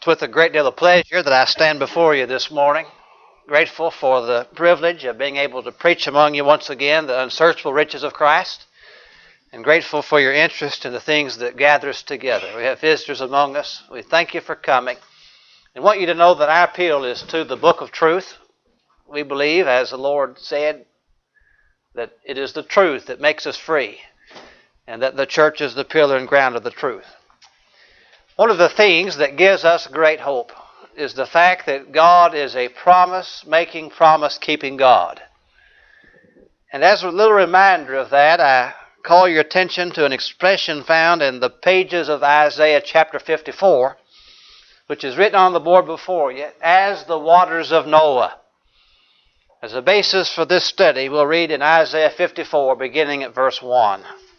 It's with a great deal of pleasure that I stand before you this morning, grateful for the privilege of being able to preach among you once again the unsearchable riches of Christ, and grateful for your interest in the things that gather us together. We have visitors among us. We thank you for coming, and want you to know that our appeal is to the book of truth. We believe, as the Lord said, that it is the truth that makes us free, and that the church is the pillar and ground of the truth. One of the things that gives us great hope is the fact that God is a promise-making, promise-keeping God. And as a little reminder of that, I call your attention to an expression found in the pages of Isaiah chapter 54, which is written on the board before you, as the waters of Noah. As a basis for this study, we'll read in Isaiah 54, beginning at verse 1.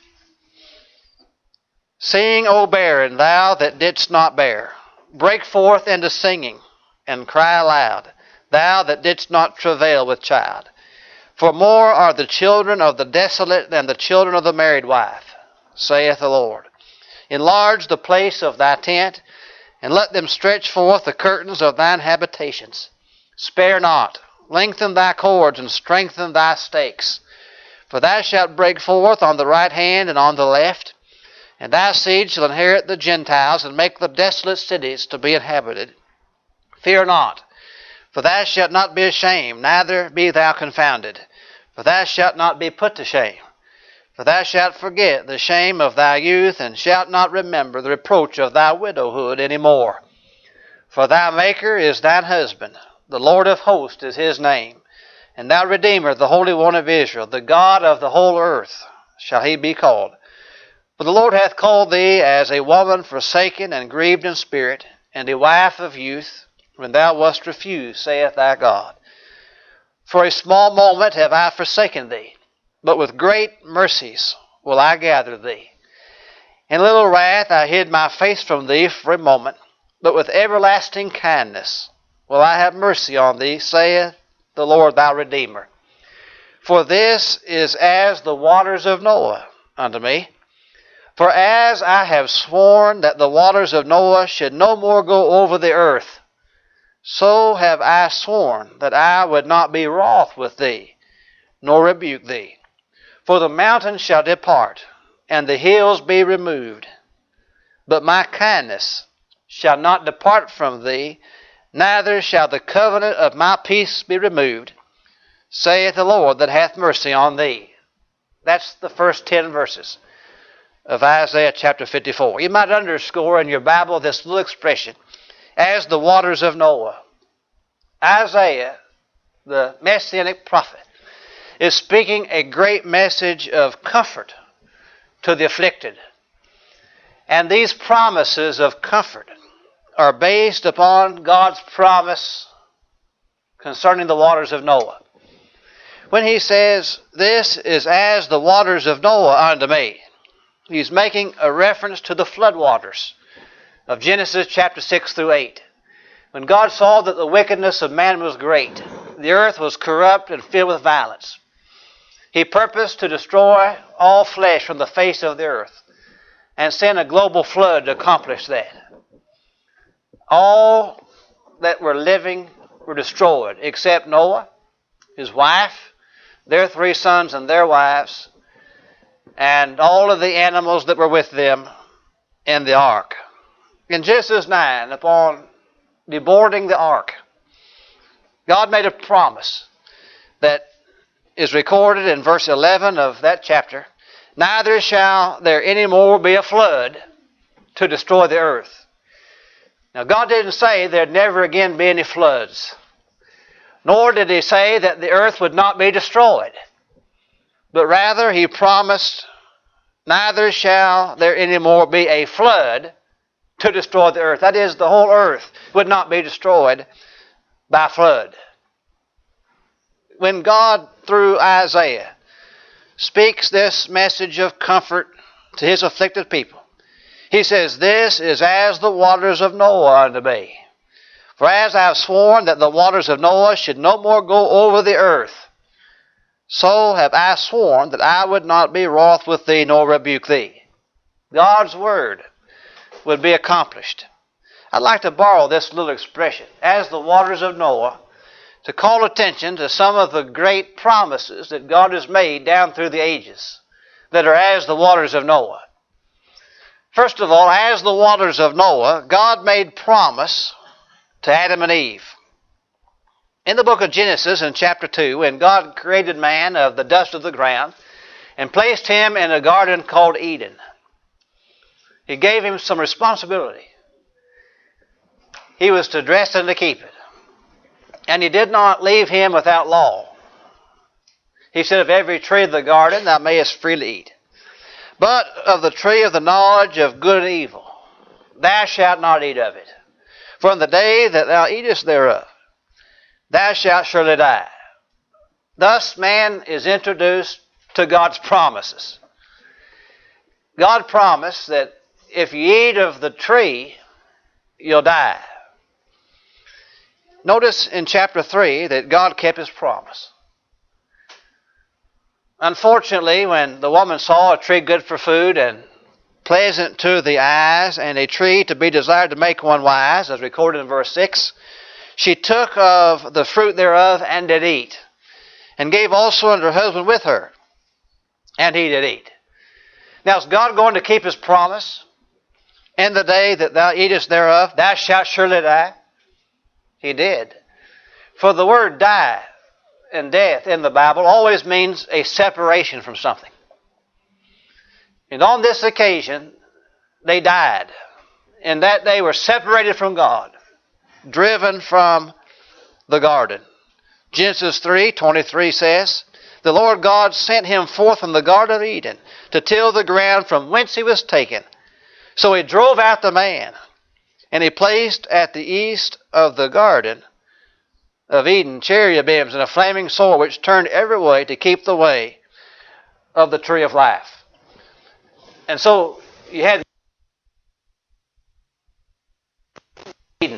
Sing, O barren, thou that didst not bear. Break forth into singing, and cry aloud, thou that didst not travail with child. For more are the children of the desolate than the children of the married wife, saith the Lord. Enlarge the place of thy tent, and let them stretch forth the curtains of thine habitations. Spare not, lengthen thy cords, and strengthen thy stakes. For thou shalt break forth on the right hand and on the left, and thy seed shall inherit the Gentiles, and make the desolate cities to be inhabited. Fear not, for thou shalt not be ashamed, neither be thou confounded. For thou shalt not be put to shame. For thou shalt forget the shame of thy youth, and shalt not remember the reproach of thy widowhood any more. For thy Maker is thine husband, the Lord of hosts is his name, and thy Redeemer, the Holy One of Israel, the God of the whole earth, shall he be called. For the Lord hath called thee as a woman forsaken and grieved in spirit, and a wife of youth, when thou wast refused, saith thy God. For a small moment have I forsaken thee, but with great mercies will I gather thee. In little wrath I hid my face from thee for a moment, but with everlasting kindness will I have mercy on thee, saith the Lord thy Redeemer. For this is as the waters of Noah unto me. For as I have sworn that the waters of Noah should no more go over the earth, so have I sworn that I would not be wroth with thee, nor rebuke thee. For the mountains shall depart, and the hills be removed. But my kindness shall not depart from thee, neither shall the covenant of my peace be removed, saith the Lord that hath mercy on thee. That's the first 10 verses of Isaiah chapter 54. You might underscore in your Bible this little expression, as the waters of Noah. Isaiah, the messianic prophet, is speaking a great message of comfort to the afflicted. And these promises of comfort are based upon God's promise concerning the waters of Noah. When he says, this is as the waters of Noah unto me, he's making a reference to the floodwaters of Genesis chapter 6 through 8. When God saw that the wickedness of man was great, the earth was corrupt and filled with violence, he purposed to destroy all flesh from the face of the earth and send a global flood to accomplish that. All that were living were destroyed except Noah, his wife, their 3 sons and their wives, and all of the animals that were with them in the ark. In Genesis 9, upon deboarding the ark, God made a promise that is recorded in verse 11 of that chapter. Neither shall there any more be a flood to destroy the earth. Now, God didn't say there'd never again be any floods, nor did he say that the earth would not be destroyed. But rather, he promised, neither shall there any more be a flood to destroy the earth. That is, the whole earth would not be destroyed by flood. When God, through Isaiah, speaks this message of comfort to his afflicted people, he says, this is as the waters of Noah unto me. For as I have sworn that the waters of Noah should no more go over the earth, so have I sworn that I would not be wroth with thee, nor rebuke thee. God's word would be accomplished. I'd like to borrow this little expression, as the waters of Noah, to call attention to some of the great promises that God has made down through the ages that are as the waters of Noah. First of all, as the waters of Noah, God made promise to Adam and Eve. In the book of Genesis, in chapter 2, when God created man of the dust of the ground and placed him in a garden called Eden, He gave him some responsibility. He was to dress and to keep it. And He did not leave him without law. He said, of every tree of the garden thou mayest freely eat. But of the tree of the knowledge of good and evil, thou shalt not eat of it. For in the day that thou eatest thereof, thou shalt surely die. Thus man is introduced to God's promises. God promised that if you eat of the tree, you'll die. Notice in chapter 3 that God kept His promise. Unfortunately, when the woman saw a tree good for food and pleasant to the eyes, and a tree to be desired to make one wise, as recorded in verse 6, she took of the fruit thereof and did eat, and gave also unto her husband with her, and he did eat. Now is God going to keep His promise? In the day that thou eatest thereof, thou shalt surely die. He did. For the word die and death in the Bible always means a separation from something. And on this occasion, they died, in that they were separated from God, driven from the garden. Genesis 3:23 says, the Lord God sent him forth from the Garden of Eden to till the ground from whence he was taken. So He drove out the man, and He placed at the east of the Garden of Eden cherubims and a flaming sword which turned every way to keep the way of the tree of life. And so you had Eden.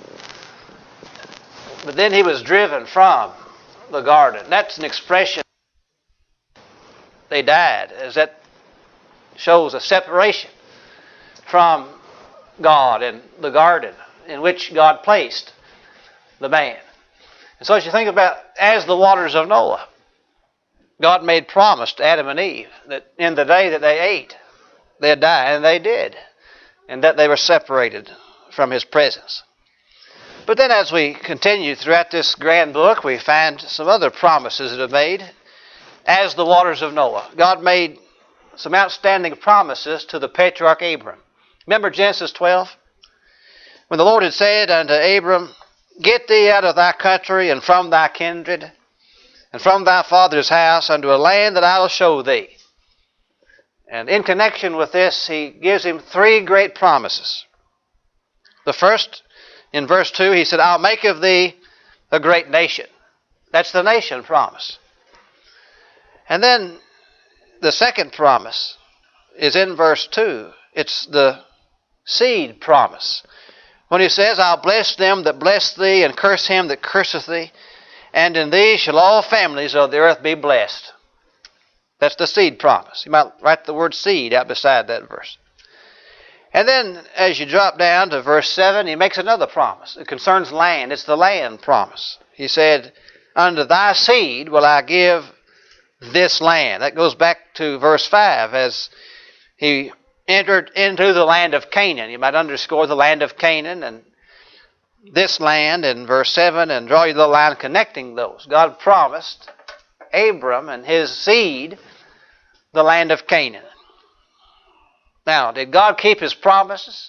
But then he was driven from the garden. That's an expression. They died, as that shows a separation from God and the garden in which God placed the man. And so as you think about, as the waters of Noah, God made promise to Adam and Eve that in the day that they ate, they'd die, and they did, and that they were separated from His presence. But then as we continue throughout this grand book, we find some other promises that are made as the waters of Noah. God made some outstanding promises to the patriarch Abram. Remember Genesis 12? When the Lord had said unto Abram, get thee out of thy country and from thy kindred and from thy father's house unto a land that I will show thee. And in connection with this, He gives him three great promises. The first, in verse 2, He said, I'll make of thee a great nation. That's the nation promise. And then the second promise is in verse 2. It's the seed promise. When He says, I'll bless them that bless thee, and curse him that curseth thee, and in thee shall all families of the earth be blessed. That's the seed promise. You might write the word seed out beside that verse. And then as you drop down to verse 7, He makes another promise. It concerns land. It's the land promise. He said, unto thy seed will I give this land. That goes back to verse 5 as He entered into the land of Canaan. You might underscore the land of Canaan and this land in verse 7 and draw you the line connecting those. God promised Abram and his seed the land of Canaan. Now, did God keep His promises?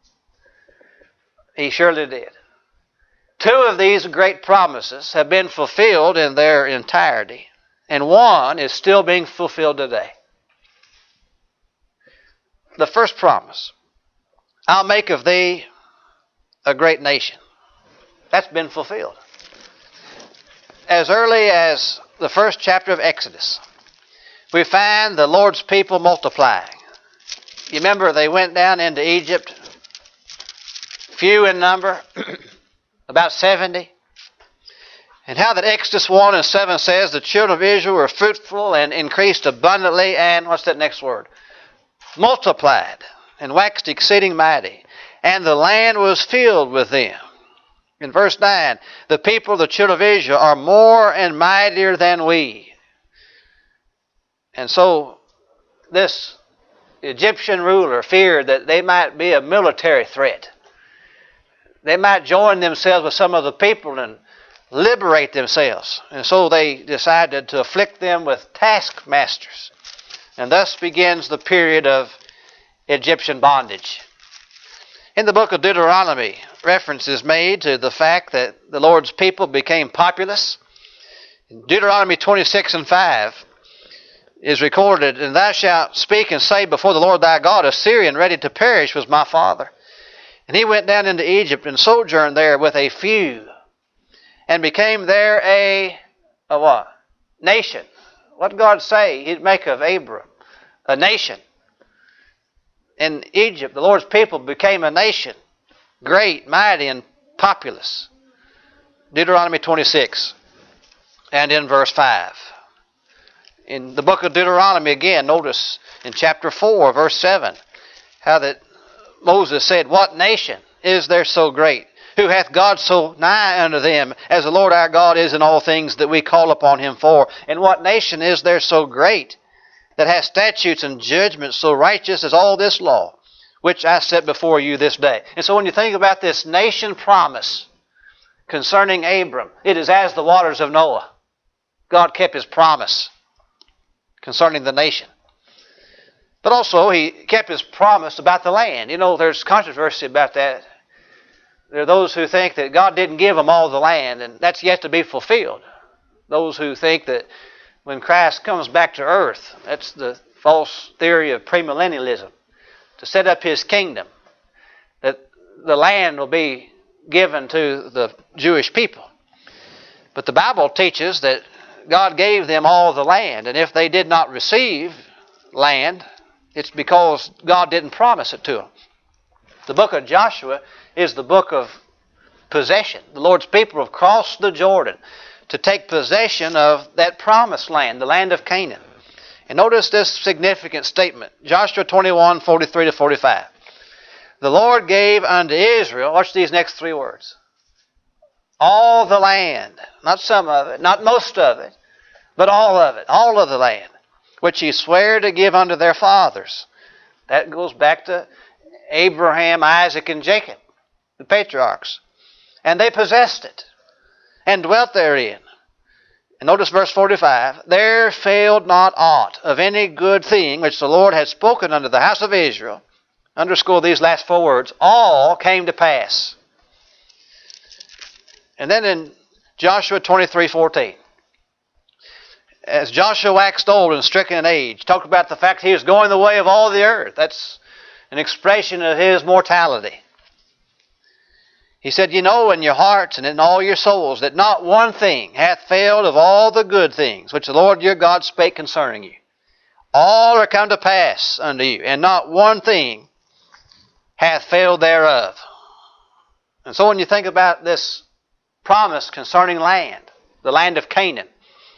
He surely did. Two of these great promises have been fulfilled in their entirety, and one is still being fulfilled today. The first promise, I'll make of thee a great nation. That's been fulfilled. As early as the first chapter of Exodus, we find the Lord's people multiplying. You remember they went down into Egypt, few in number, about 70. And how that Exodus 1 and 7 says the children of Israel were fruitful and increased abundantly and, what's that next word? Multiplied and waxed exceeding mighty. and the land was filled with them. In verse 9, the people of the children of Israel are more and mightier than we. And so this Egyptian ruler feared that they might be a military threat. They might join themselves with some of the people and liberate themselves. And so they decided to afflict them with taskmasters. And thus begins the period of Egyptian bondage. In the book of Deuteronomy, reference is made to the fact that the Lord's people became populous. In Deuteronomy 26:5 is recorded, and thou shalt speak and say before the Lord thy God, a Syrian ready to perish was my father. And he went down into Egypt and sojourned there with a few, and became there a what? Nation. What did God say He'd make of Abram? A nation. In Egypt, the Lord's people became a nation, great, mighty, and populous. Deuteronomy 26, and in verse 5. In the book of Deuteronomy, again, notice in chapter 4, verse 7, how that Moses said, what nation is there so great, who hath God so nigh unto them, as the Lord our God is in all things that we call upon Him for? And what nation is there so great, that hath statutes and judgments so righteous as all this law, which I set before you this day? And so when you think about this nation promise concerning Abram, it is as the waters of Noah. God kept His promise concerning the nation. But also He kept His promise about the land. You know, there's controversy about that. There are those who think that God didn't give them all the land, and that's yet to be fulfilled. Those who think that when Christ comes back to earth, that's the false theory of premillennialism, to set up His kingdom, that the land will be given to the Jewish people. But the Bible teaches that God gave them all the land, and if they did not receive land, it's because God didn't promise it to them. The book of Joshua is the book of possession. The Lord's people have crossed the Jordan to take possession of that promised land, the land of Canaan. And notice this significant statement, Joshua 21:43-45. The Lord gave unto Israel, watch these next three words, all the land, not some of it, not most of it, but all of it, all of the land, which He sware to give unto their fathers. That goes back to Abraham, Isaac, and Jacob, the patriarchs. And they possessed it, and dwelt therein. And notice verse 45, there failed not aught of any good thing which the Lord had spoken unto the house of Israel. Underscore these last four words, all came to pass. And then in Joshua 23:14, as Joshua waxed old and stricken in age, talked about the fact he was going the way of all the earth. That's an expression of his mortality. He said, you know in your hearts and in all your souls that not one thing hath failed of all the good things which the Lord your God spake concerning you. All are come to pass unto you, and not one thing hath failed thereof. And so when you think about this promise concerning land, the land of Canaan,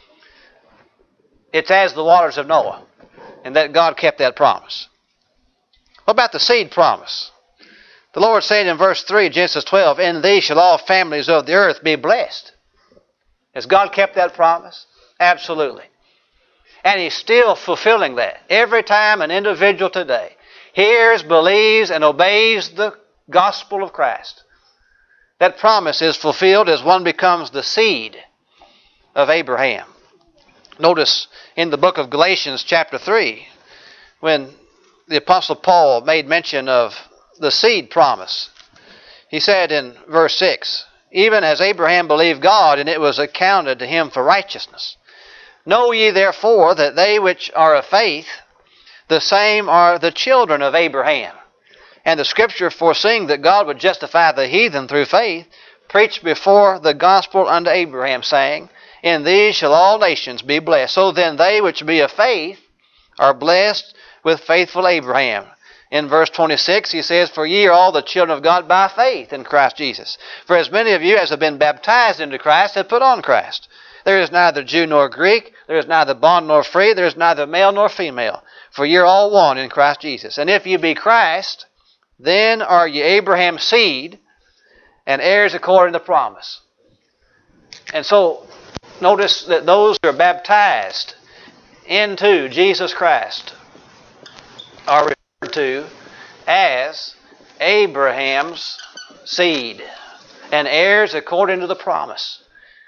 it's as the waters of Noah, and that God kept that promise. What about the seed promise? The Lord said in verse 3, Genesis 12, in thee shall all families of the earth be blessed. Has God kept that promise? Absolutely. And He's still fulfilling that. Every time an individual today hears, believes, and obeys the gospel of Christ, that promise is fulfilled as one becomes the seed of Abraham. Notice in the book of Galatians chapter 3, when the Apostle Paul made mention of the seed promise, he said in verse 6, even as Abraham believed God, and it was accounted to him for righteousness. Know ye therefore that they which are of faith, the same are the children of Abraham. And the Scripture, foreseeing that God would justify the heathen through faith, preached before the gospel unto Abraham, saying, in these shall all nations be blessed. So then they which be of faith are blessed with faithful Abraham. In verse 26 he says, for ye are all the children of God by faith in Christ Jesus. For as many of you as have been baptized into Christ have put on Christ. There is neither Jew nor Greek, there is neither bond nor free, there is neither male nor female. For ye are all one in Christ Jesus. And if you be Christ, then are ye Abraham's seed, and heirs according to the promise. And so, notice that those who are baptized into Jesus Christ are referred to as Abraham's seed and heirs according to the promise.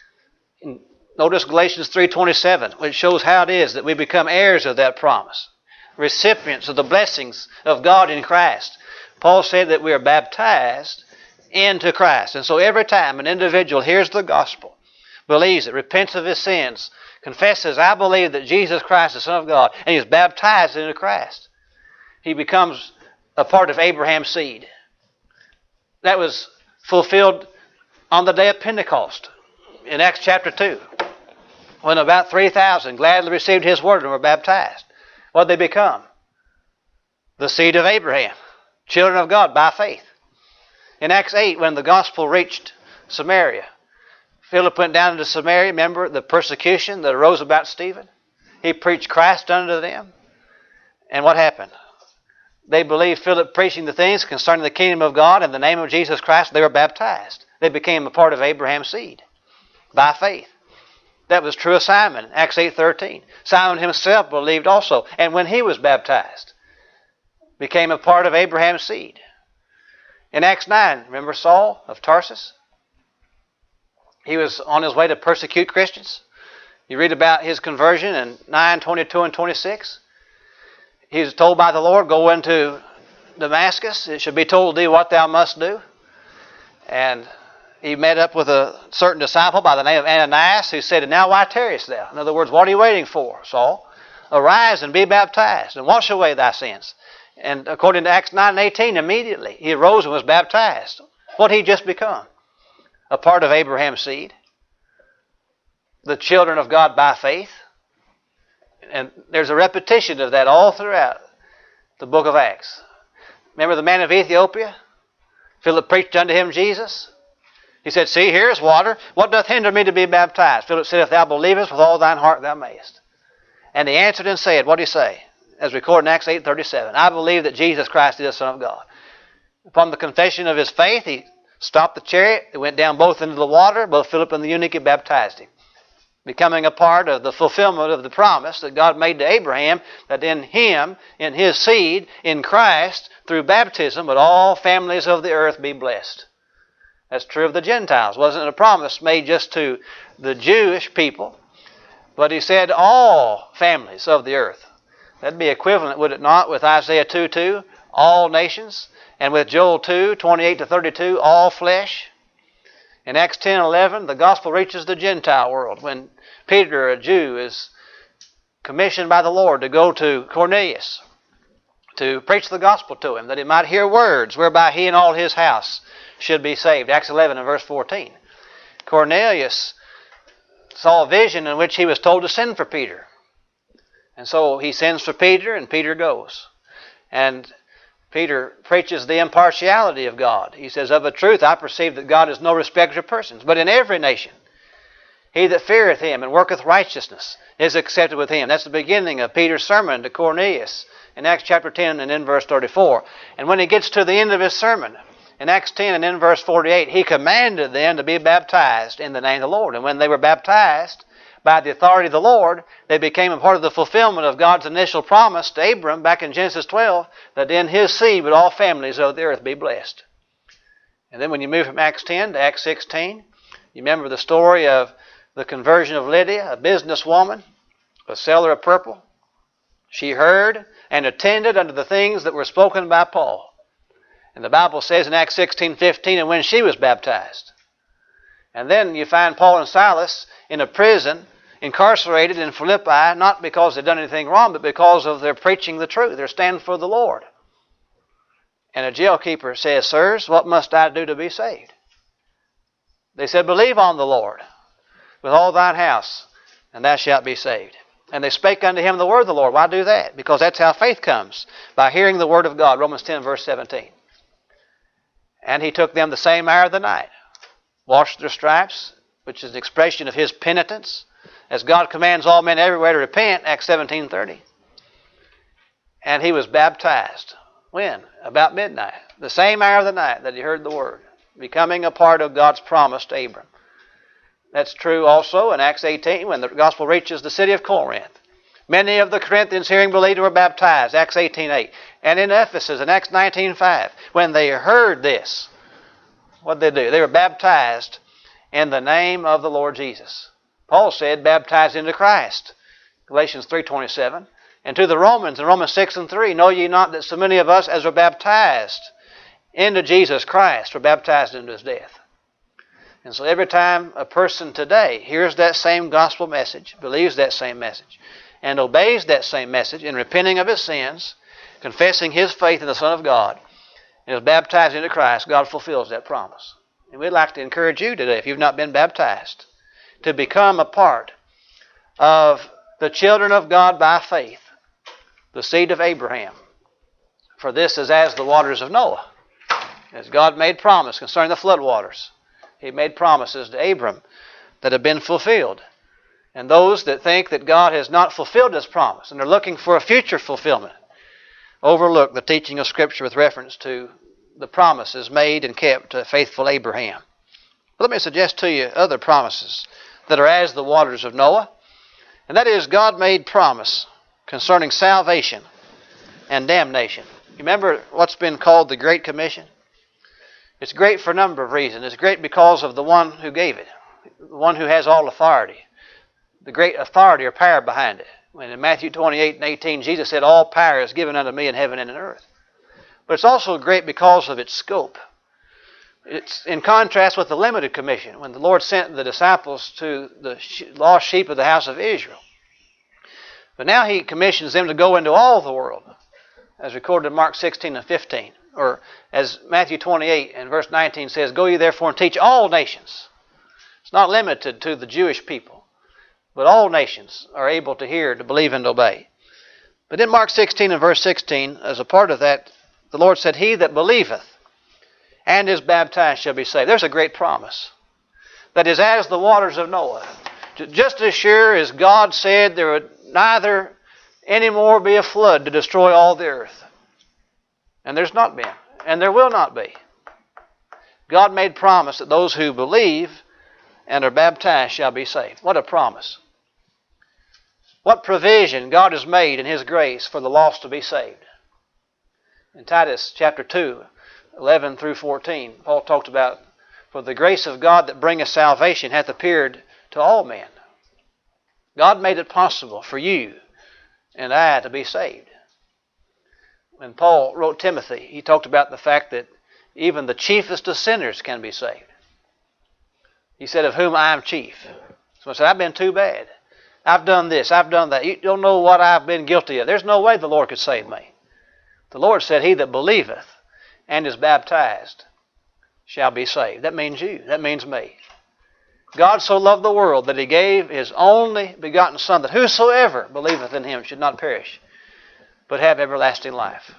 Notice Galatians 3:27, which shows how it is that we become heirs of that promise, recipients of the blessings of God in Christ. Paul said that we are baptized into Christ. And so every time an individual hears the gospel, believes it, repents of his sins, confesses, I believe that Jesus Christ is the Son of God, and he is baptized into Christ, he becomes a part of Abraham's seed. That was fulfilled on the day of Pentecost in Acts chapter 2, when about 3,000 gladly received his word and were baptized. What did they become? The seed of Abraham, children of God by faith. In Acts 8, when the gospel reached Samaria, Philip went down into Samaria. Remember the persecution that arose about Stephen? He preached Christ unto them. And what happened? They believed Philip preaching the things concerning the kingdom of God in the name of Jesus Christ. They were baptized. They became a part of Abraham's seed by faith. That was true of Simon, Acts 8:13. Simon himself believed also, and when he was baptized, became a part of Abraham's seed. In Acts 9, remember Saul of Tarsus? He was on his way to persecute Christians. You read about his conversion in 9:22 and 26. He was told by the Lord, go into Damascus. It should be told thee what thou must do. And he met up with a certain disciple by the name of Ananias, who said, now why tarriest thou? In other words, what are you waiting for, Saul? Arise and be baptized, and wash away thy sins. And according to Acts 9:18, immediately he arose and was baptized. What did he just become? A part of Abraham's seed. The children of God by faith. And there's a repetition of that all throughout the book of Acts. Remember the man of Ethiopia? Philip preached unto him Jesus. He said, see, here is water. What doth hinder me to be baptized? Philip said, if thou believest with all thine heart, thou mayest. And he answered and said, what did he say? As recorded in Acts 8:37, I believe that Jesus Christ is the Son of God. Upon the confession of his faith, he stopped the chariot. They went down both into the water. Both Philip and the eunuch had baptized him, becoming a part of the fulfillment of the promise that God made to Abraham, that in him, in his seed, in Christ, through baptism, would all families of the earth be blessed. That's true of the Gentiles. It wasn't a promise made just to the Jewish people, but he said all families of the earth. That'd be equivalent, would it not, with Isaiah 2:2, all nations, and with Joel 2:28-32, all flesh. In Acts 10:11, the gospel reaches the Gentile world when Peter, a Jew, is commissioned by the Lord to go to Cornelius to preach the gospel to him, that he might hear words whereby he and all his house should be saved. Acts 11 and verse 14. Cornelius saw a vision in which he was told to send for Peter. And so he sends for Peter, and Peter goes. And Peter preaches the impartiality of God. He says, of a truth I perceive that God is no respecter of persons, but in every nation he that feareth him and worketh righteousness is accepted with him. That's the beginning of Peter's sermon to Cornelius in Acts chapter 10 and in verse 34. And when he gets to the end of his sermon, in Acts 10 and in verse 48, he commanded them to be baptized in the name of the Lord. And when they were baptized by the authority of the Lord, they became a part of the fulfillment of God's initial promise to Abram back in Genesis 12, that in his seed would all families of the earth be blessed. And then when you move from Acts 10 to Acts 16, you remember the story of the conversion of Lydia, a businesswoman, a seller of purple. She heard and attended unto the things that were spoken by Paul. And the Bible says in Acts 16:15, and when she was baptized. And then you find Paul and Silas in a prison, incarcerated in Philippi, not because they'd done anything wrong, but because of their preaching the truth, their stand for the Lord. And a jailkeeper says, sirs, what must I do to be saved? They said, believe on the Lord with all thine house, and thou shalt be saved. And they spake unto him the word of the Lord. Why do that? Because that's how faith comes, by hearing the word of God. Romans 10 verse 17. And he took them the same hour of the night, washed their stripes, which is an expression of his penitence, as God commands all men everywhere to repent, Acts 17:30. And he was baptized When? About midnight. The same hour of the night that he heard the word. Becoming a part of God's promise to Abram. That's true also in Acts 18 when the gospel reaches the city of Corinth. Many of the Corinthians hearing believed and were baptized, Acts 18:8. And in Ephesus in Acts 19:5, when they heard this, what did they do? They were baptized in the name of the Lord Jesus. Paul said, baptized into Christ, Galatians 3:27. And to the Romans in Romans 6:3, know ye not that so many of us as were baptized into Jesus Christ were baptized into his death? And so every time a person today hears that same gospel message, believes that same message, and obeys that same message in repenting of his sins, confessing his faith in the Son of God, and is baptized into Christ, God fulfills that promise. And we'd like to encourage you today, if you've not been baptized, to become a part of the children of God by faith, the seed of Abraham. For this is as the waters of Noah. As God made promise concerning the flood waters, he made promises to Abram that have been fulfilled. And those that think that God has not fulfilled his promise and are looking for a future fulfillment overlook the teaching of Scripture with reference to the promises made and kept to faithful Abraham. But let me suggest to you other promises that are as the waters of Noah. And that is, God made promise concerning salvation and damnation. You remember what's been called the Great Commission? It's great for a number of reasons. It's great because of the one who gave it, the one who has all authority, the great authority or power behind it. When in Matthew 28:18, Jesus said, all power is given unto me in heaven and in earth. But it's also great because of its scope. It's in contrast with the limited commission, when the Lord sent the disciples to the lost sheep of the house of Israel. But now he commissions them to go into all the world, as recorded in Mark 16:15. Or as Matthew 28 and verse 19 says, go ye therefore and teach all nations. It's not limited to the Jewish people, but all nations are able to hear, to believe, and obey. But in Mark 16 and verse 16, as a part of that, the Lord said, he that believeth and is baptized shall be saved. There's a great promise. That is as the waters of Noah. Just as sure as God said there would neither any more be a flood to destroy all the earth. And there's not been. And there will not be. God made promise that those who believe and are baptized shall be saved. What a promise. What provision God has made in his grace for the lost to be saved. In Titus chapter 2, 11 through 14, Paul talked about, for the grace of God that bringeth salvation hath appeared to all men. God made it possible for you and I to be saved. When Paul wrote Timothy, he talked about the fact that even the chiefest of sinners can be saved. He said, of whom I am chief. So I said, I've been too bad. I've done this, I've done that. You don't know what I've been guilty of. There's no way the Lord could save me. The Lord said, he that believeth and is baptized shall be saved. That means you. That means me. God so loved the world that he gave his only begotten Son, that whosoever believeth in him should not perish, but have everlasting life.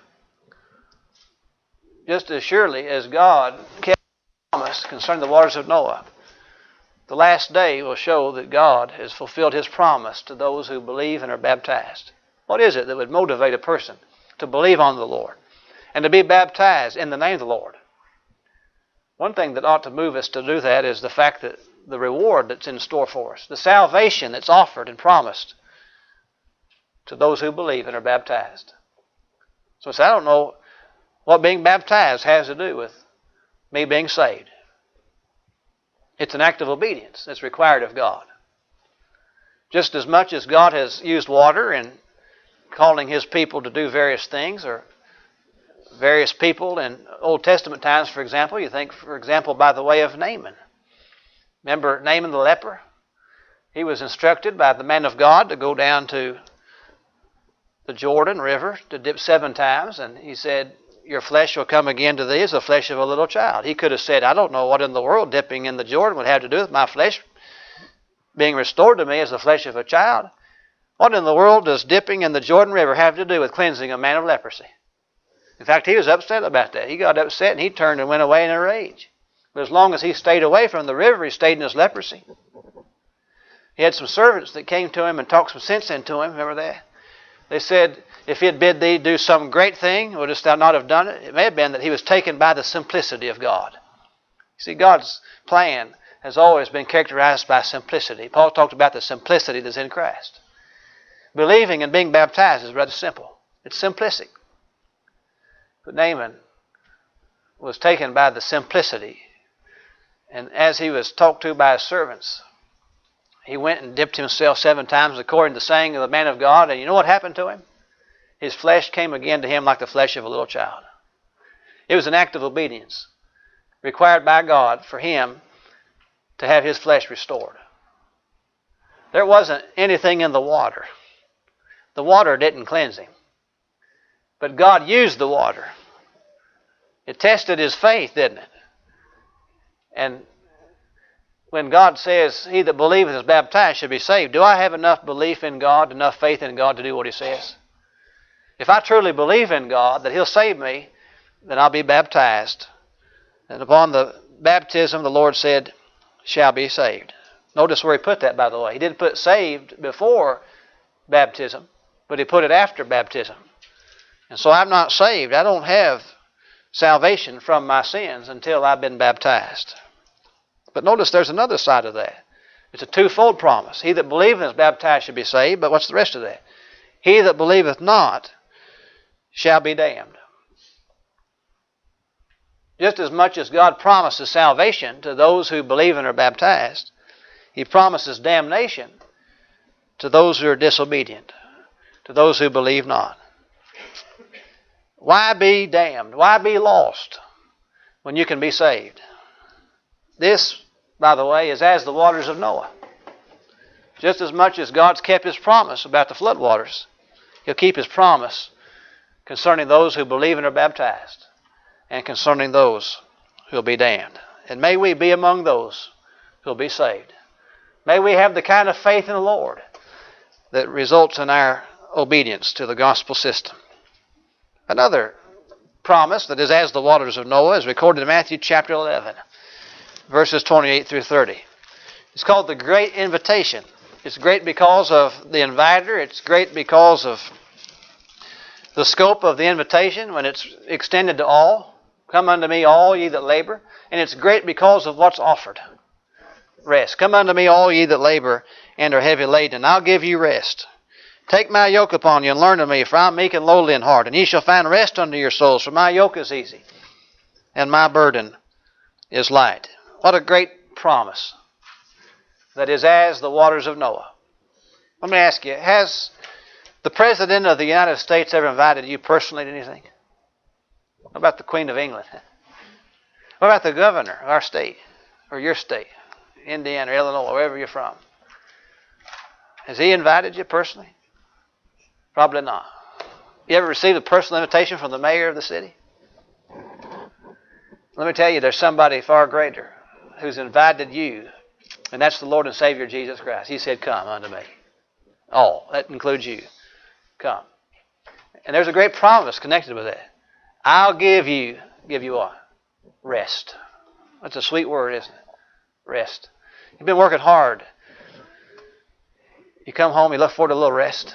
Just as surely as God kept his promise concerning the waters of Noah, the last day will show that God has fulfilled his promise to those who believe and are baptized. What is it that would motivate a person to believe on the Lord and to be baptized in the name of the Lord? One thing that ought to move us to do that is the fact that the reward that's in store for us, the salvation that's offered and promised to those who believe and are baptized. So I don't know what being baptized has to do with me being saved. It's an act of obedience that's required of God. Just as much as God has used water in calling his people to do various things, or various people in Old Testament times, for example, you think, for example, by the way of Naaman. Remember Naaman the leper? He was instructed by the man of God to go down to the Jordan River to dip 7 times, and he said, your flesh will come again to thee as the flesh of a little child. He could have said, I don't know what in the world dipping in the Jordan would have to do with my flesh being restored to me as the flesh of a child. What in the world does dipping in the Jordan River have to do with cleansing a man of leprosy? In fact, he was upset about that. He got upset and he turned and went away in a rage. But as long as he stayed away from the river, he stayed in his leprosy. He had some servants that came to him and talked some sense into him. Remember that? They said, if he had bid thee do some great thing, wouldst thou not have done it? It may have been that he was taken by the simplicity of God. You see, God's plan has always been characterized by simplicity. Paul talked about the simplicity that's in Christ. Believing and being baptized is rather simple. It's simplistic. But Naaman was taken by the simplicity. And as he was talked to by his servants, he went and dipped himself 7 times according to the saying of the man of God. And you know what happened to him? His flesh came again to him like the flesh of a little child. It was an act of obedience required by God for him to have his flesh restored. There wasn't anything in the water. The water didn't cleanse him. But God used the water. It tested his faith, didn't it? And when God says, he that believeth is baptized shall be saved, do I have enough belief in God, enough faith in God to do what he says? If I truly believe in God, that he'll save me, then I'll be baptized. And upon the baptism, the Lord said, shall be saved. Notice where he put that, by the way. He didn't put saved before baptism, but he put it after baptism. And so I'm not saved. I don't have salvation from my sins until I've been baptized. But notice there's another side of that. It's a twofold promise. He that believeth is baptized shall be saved, but what's the rest of that? He that believeth not shall be damned. Just as much as God promises salvation to those who believe and are baptized, he promises damnation to those who are disobedient, to those who believe not. Why be damned? Why be lost when you can be saved? This, by the way, is as the waters of Noah. Just as much as God's kept his promise about the flood waters, he'll keep his promise concerning those who believe and are baptized, and concerning those who will be damned. And may we be among those who will be saved. May we have the kind of faith in the Lord that results in our obedience to the gospel system. Another promise that is as the waters of Noah is recorded in Matthew chapter 11, verses 28 through 30. It's called the Great Invitation. It's great because of the inviter. It's great because of the scope of the invitation when it's extended to all. Come unto me, all ye that labor. And it's great because of what's offered. Rest. Come unto me, all ye that labor and are heavy laden, and I'll give you rest. Take my yoke upon you and learn of me, for I am meek and lowly in heart, and ye shall find rest unto your souls, for my yoke is easy, and my burden is light. What a great promise that is as the waters of Noah. Let me ask you, has the President of the United States ever invited you personally to anything? What about the Queen of England? What about the governor of our state, or your state, Indiana or Illinois, wherever you're from? Has he invited you personally? Probably not. You ever received a personal invitation from the mayor of the city? Let me tell you, there's somebody far greater who's invited you, and that's the Lord and Savior Jesus Christ. He said, come unto me. All. That includes you. Come. And there's a great promise connected with that. I'll give you what? Rest. That's a sweet word, isn't it? Rest. You've been working hard. You come home, you look forward to a little rest.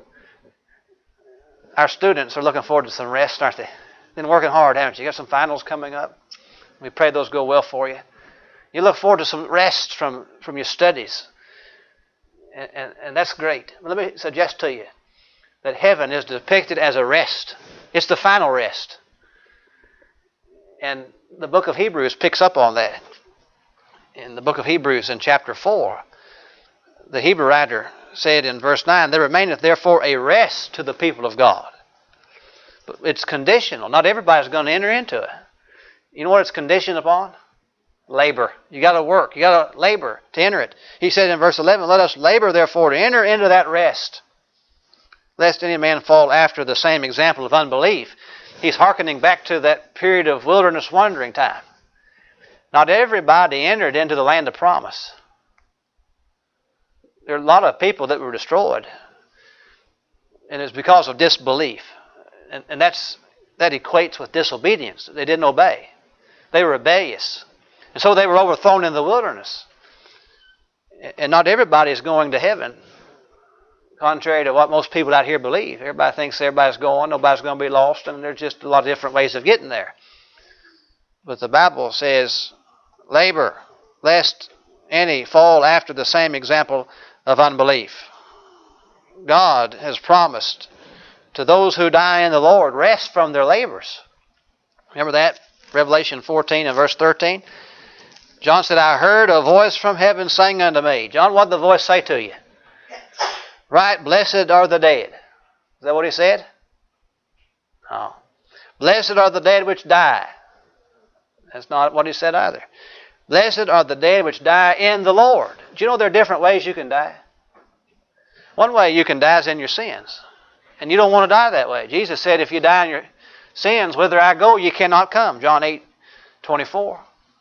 Our students are looking forward to some rest, aren't they? Been working hard, haven't you? You got some finals coming up. We pray those go well for you. You look forward to some rest from your studies. And that's great. Let me suggest to you that heaven is depicted as a rest. It's the final rest. And the book of Hebrews picks up on that. In the book of Hebrews in chapter 4, the Hebrew writer said in verse 9, there remaineth therefore a rest to the people of God. But it's conditional. Not everybody's going to enter into it. You know what it's conditioned upon? Labor. You got to work. You got to labor to enter it. He said in verse 11, let us labor therefore to enter into that rest, lest any man fall after the same example of unbelief. He's hearkening back to that period of wilderness wandering time. Not everybody entered into the land of promise. There are a lot of people that were destroyed, and it's because of disbelief. And that equates with disobedience. They didn't obey. They were rebellious. And so they were overthrown in the wilderness. And not everybody is going to heaven Contrary to what most people out here believe. Everybody thinks everybody's going, nobody's going to be lost, and there's just a lot of different ways of getting there. But the Bible says, labor, lest any fall after the same example of unbelief. God has promised to those who die in the Lord rest from their labors. Remember that? Revelation 14 and verse 13. John said, I heard a voice from heaven saying unto me. John, what did the voice say to you? Right, blessed are the dead. Is that what he said? No. Blessed are the dead which die. That's not what he said either. Blessed are the dead which die in the Lord. Do you know there are different ways you can die? One way you can die is in your sins. And you don't want to die that way. Jesus said, if you die in your sins, whither I go, you cannot come. John 8:24.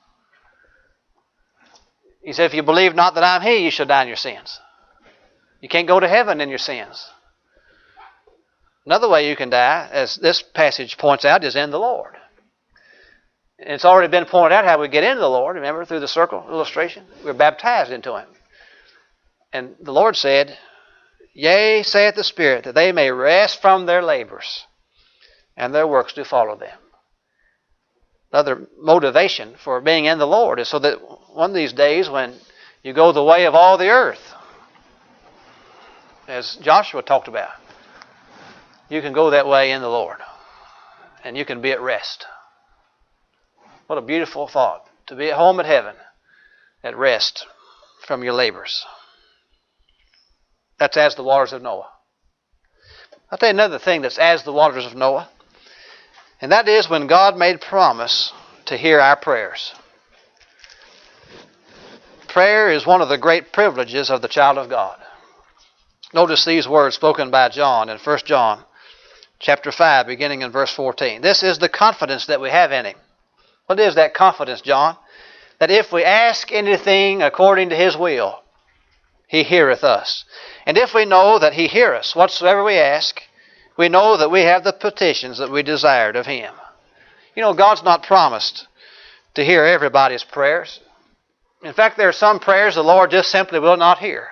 He said, if you believe not that I'm He, you shall die in your sins. You can't go to heaven in your sins. Another way you can die, as this passage points out, is in the Lord. And it's already been pointed out how we get into the Lord. Remember, through the circle illustration? We're baptized into Him. And the Lord said, Yea, saith the Spirit, that they may rest from their labors, and their works do follow them. Another motivation for being in the Lord is so that one of these days when you go the way of all the earth, as Joshua talked about, you can go that way in the Lord, and you can be at rest. What a beautiful thought, to be at home at heaven, at rest from your labors. That's as the waters of Noah. I'll tell you another thing that's as the waters of Noah, and that is when God made promise to hear our prayers. Prayer is one of the great privileges of the child of God. Notice these words spoken by John in 1 John chapter 5, beginning in verse 14. This is the confidence that we have in Him. What is that confidence, John? That if we ask anything according to His will, He heareth us. And if we know that He heareth us, whatsoever we ask, we know that we have the petitions that we desired of Him. You know, God's not promised to hear everybody's prayers. In fact, there are some prayers the Lord just simply will not hear.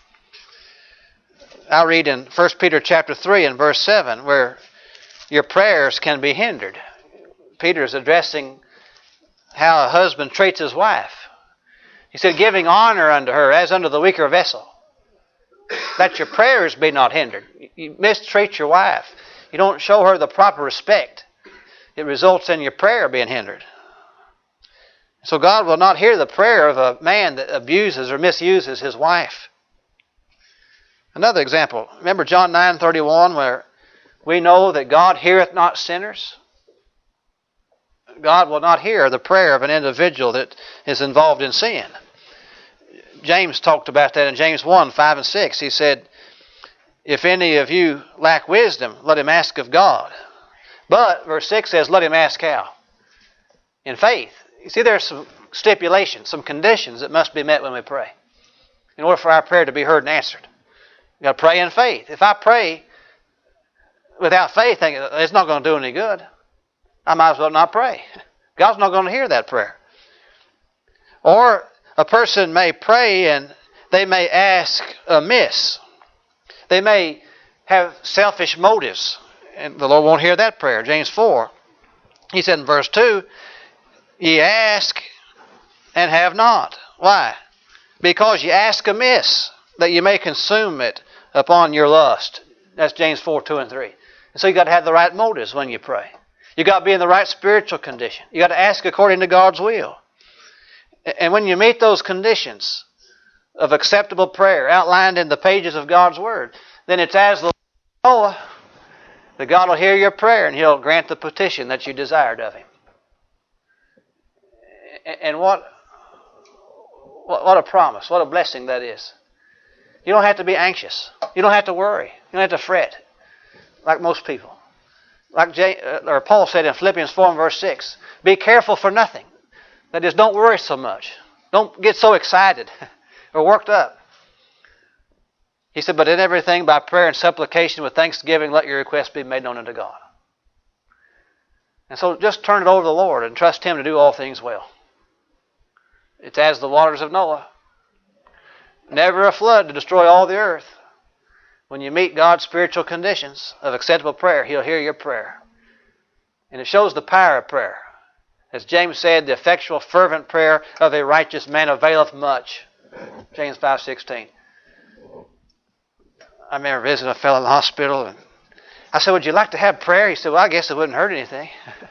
I'll read in 1 Peter chapter 3 and verse 7 where your prayers can be hindered. Peter is addressing how a husband treats his wife. He said, giving honor unto her as unto the weaker vessel, that your prayers be not hindered. You mistreat your wife. You don't show her the proper respect. It results in your prayer being hindered. So God will not hear the prayer of a man that abuses or misuses his wife. Another example. Remember John 9:31 where we know that God heareth not sinners? God will not hear the prayer of an individual that is involved in sin. James talked about that in James 1:5 and 6. He said, if any of you lack wisdom, let him ask of God. But, verse 6 says, let him ask how? In faith. You see, there's some stipulations, some conditions that must be met when we pray in order for our prayer to be heard and answered. You've got to pray in faith. If I pray without faith, thinking it's not going to do any good, I might as well not pray. God's not going to hear that prayer. Or a person may pray and they may ask amiss. They may have selfish motives, and the Lord won't hear that prayer. James 4, he said in verse 2, ye ask and have not. Why? Because ye ask amiss, that you may consume it upon your lust. That's James 4:2 and 3. And so you've got to have the right motives when you pray. You've got to be in the right spiritual condition. You've got to ask according to God's will. And when you meet those conditions of acceptable prayer outlined in the pages of God's Word, then it's as the Lord that God will hear your prayer and He'll grant the petition that you desired of Him. And what a promise, what a blessing that is. You don't have to be anxious. You don't have to worry. You don't have to fret like most people. Like Paul said in Philippians 4 and verse 6, be careful for nothing. That is, don't worry so much. Don't get so excited or worked up. He said, but in everything by prayer and supplication with thanksgiving, let your requests be made known unto God. And so just turn it over to the Lord and trust Him to do all things well. It's as the waters of Noah. Never a flood to destroy all the earth. When you meet God's spiritual conditions of acceptable prayer, He'll hear your prayer. And it shows the power of prayer. As James said, the effectual fervent prayer of a righteous man availeth much. James 5:16. I remember visiting a fellow in the hospital, and I said, would you like to have prayer? He said, well, I guess it wouldn't hurt anything.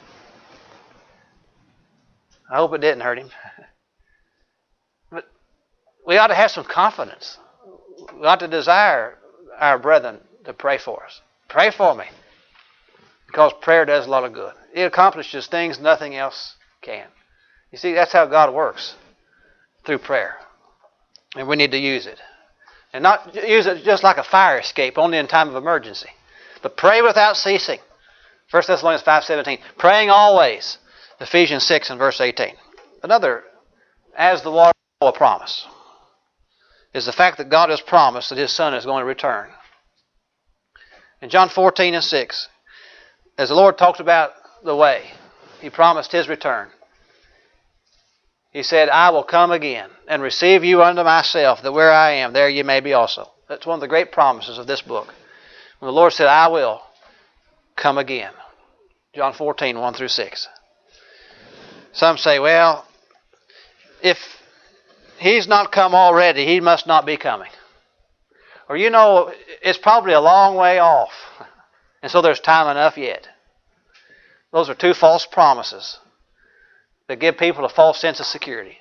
I hope it didn't hurt him. But we ought to have some confidence. We ought to desire our brethren to pray for us. Pray for me. Because prayer does a lot of good. It accomplishes things nothing else can. You see, that's how God works, through prayer. And we need to use it. And not use it just like a fire escape, only in time of emergency. But pray without ceasing. 1 Thessalonians 5:17. Praying always. Ephesians 6 and verse 18. Another, as the water of Noah promise, is the fact that God has promised that His Son is going to return. In John 14 and 6, as the Lord talked about the way, He promised His return. He said, I will come again and receive you unto myself, that where I am, there ye may be also. That's one of the great promises of this book. When the Lord said, I will come again. John 14, 1 through 6. Some say, well, if He's not come already, He must not be coming. Or you know, it's probably a long way off. And so there's time enough yet. Those are two false promises that give people a false sense of security.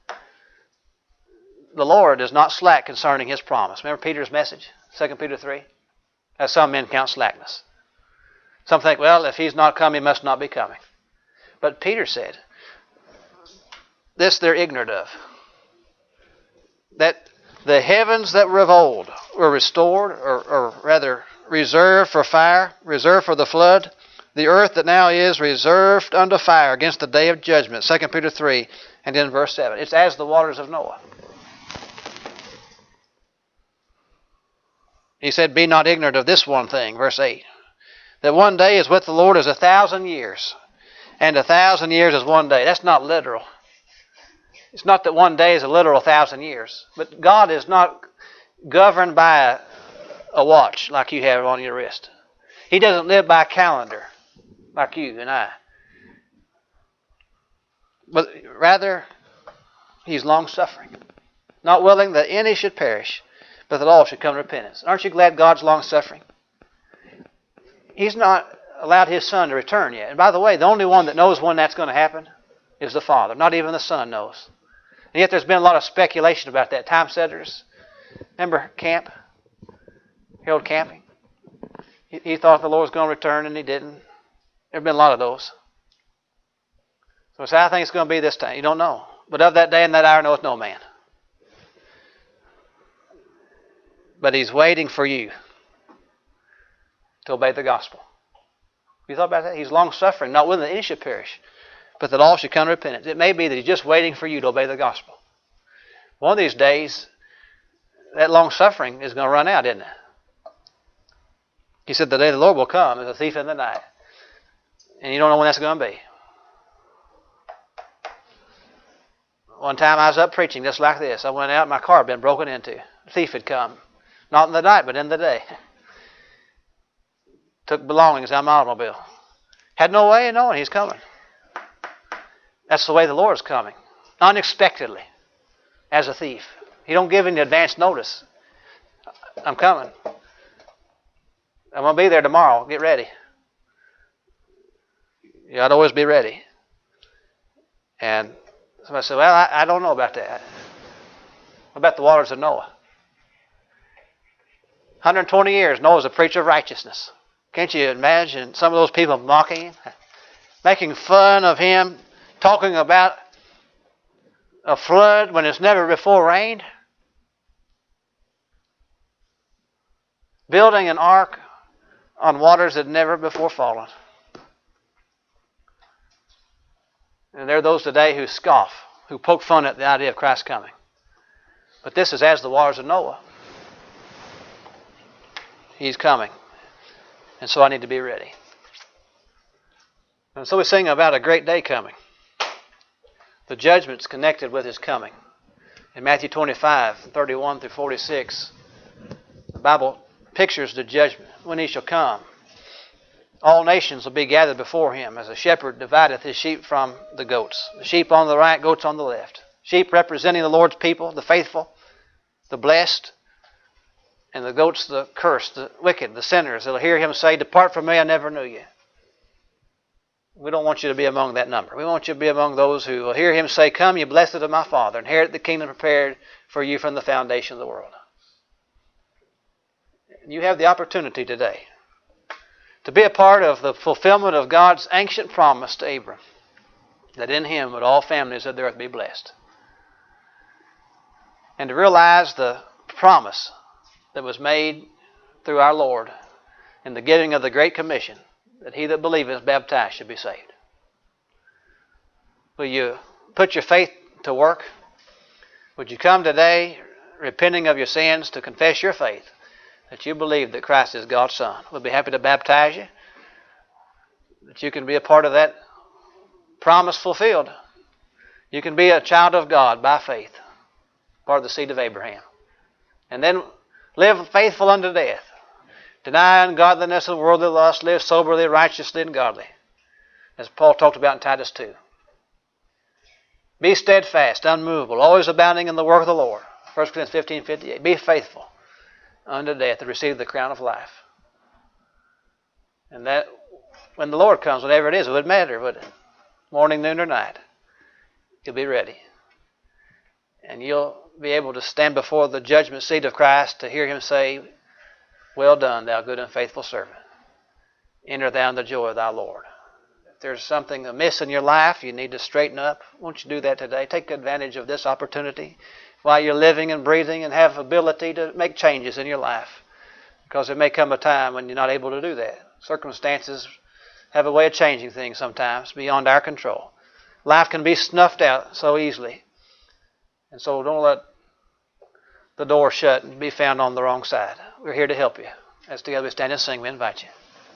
The Lord is not slack concerning His promise. Remember Peter's message, 2 Peter 3? As some men count slackness. Some think, well, if He's not come, He must not be coming. But Peter said, this they're ignorant of, that the heavens that were of old were restored, or rather reserved for fire, reserved for the flood. The earth that now is reserved unto fire against the day of judgment. 2 Peter 3 and in verse 7. It's as the waters of Noah. He said, be not ignorant of this one thing, verse 8. That one day is with the Lord as 1,000 years. And 1,000 years is one day. That's not literal. It's not that one day is a literal 1,000 years. But God is not governed by a watch like you have on your wrist. He doesn't live by a calendar like you and I. But rather, He's long-suffering, not willing that any should perish, but that all should come to repentance. Aren't you glad God's long-suffering? He's not allowed His Son to return yet. And by the way, the only one that knows when that's going to happen is the Father. Not even the Son knows. And yet there's been a lot of speculation about that. Time setters. Remember Camp? Harold Camping? He thought the Lord was going to return and He didn't. There have been a lot of those. So I think it's going to be this time. You don't know. But of that day and that hour knoweth no man. But He's waiting for you to obey the gospel. You thought about that? He's long-suffering, not willing that any should perish, but that all should come to repentance. It may be that He's just waiting for you to obey the gospel. One of these days, that long-suffering is going to run out, isn't it? He said the day of the Lord will come as a thief in the night. And you don't know when that's going to be. One time I was up preaching just like this. I went out, my car had been broken into. A thief had come. Not in the night, but in the day. Took belongings out of my automobile. Had no way of knowing He's coming. That's the way the Lord's coming. Unexpectedly. As a thief. He don't give any advance notice. I'm coming. I'm going to be there tomorrow. Get ready. You ought to always be ready. And somebody said, well, I don't know about that. What about the waters of Noah? 120 years, Noah's a preacher of righteousness. Can't you imagine some of those people mocking him? Making fun of him, talking about a flood when it's never before rained? Building an ark on waters that had never before fallen. And there are those today who scoff, who poke fun at the idea of Christ coming. But this is as the waters of Noah. He's coming. And so I need to be ready. And so we sing about a great day coming. The judgment's connected with His coming. In Matthew 25, 31 through 46, the Bible pictures the judgment when he shall come. All nations will be gathered before him, as a shepherd divideth his sheep from the goats. The sheep on the right, goats on the left. Sheep representing the Lord's people, the faithful, the blessed, and the goats, the cursed, the wicked, the sinners. They'll hear him say, "Depart from me, I never knew you." We don't want you to be among that number. We want you to be among those who will hear him say, "Come, you blessed of my Father, inherit the kingdom prepared for you from the foundation of the world." You have the opportunity today to be a part of the fulfillment of God's ancient promise to Abram, that in him would all families of the earth be blessed. And to realize the promise that was made through our Lord in the giving of the Great Commission, that he that believeth is baptized should be saved. Will you put your faith to work? Would you come today repenting of your sins to confess your faith, that you believe that Christ is God's Son? We'll be happy to baptize you, that you can be a part of that promise fulfilled. You can be a child of God by faith, part of the seed of Abraham. And then live faithful unto death. Deny ungodliness and worldly lust, live soberly, righteously, and godly, as Paul talked about in Titus 2. Be steadfast, unmovable, always abounding in the work of the Lord. 1 Corinthians 15:58. Be faithful unto death to receive the crown of life. And that, when the Lord comes, whatever it is, it wouldn't matter, would it? Morning, noon, or night, you'll be ready. And you'll be able to stand before the judgment seat of Christ to hear him say, "Well done, thou good and faithful servant. Enter thou in the joy of thy Lord." If there's something amiss in your life, you need to straighten up, won't you do that today? Take advantage of this opportunity while you're living and breathing and have ability to make changes in your life. Because there may come a time when you're not able to do that. Circumstances have a way of changing things sometimes beyond our control. Life can be snuffed out so easily. And so don't let the door shut and be found on the wrong side. We're here to help you. As together we stand and sing, we invite you.